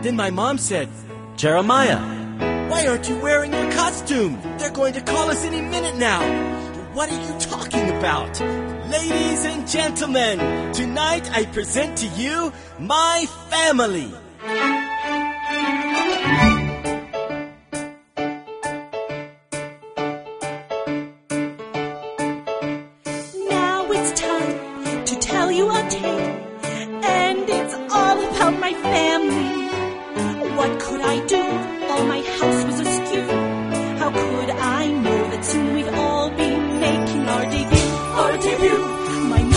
Then my mom said, "Jeremiah, why aren't you wearing your costume? They're going to call us any minute now." "What are you talking about?" Ladies and gentlemen, tonight I present to you my family.